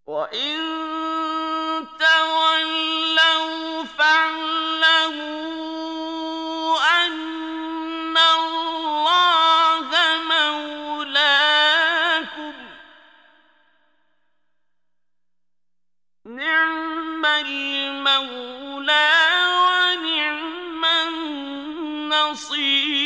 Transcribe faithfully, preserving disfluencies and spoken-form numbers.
وَإِن تَوَلَّوْا فَاعْلَمُوا أَنَّ اللَّهَ مَوْلَاكُمْ ۚ نِعْمَ الْمَوْلَىٰ وَنِعْمَ النَّصِيرُ.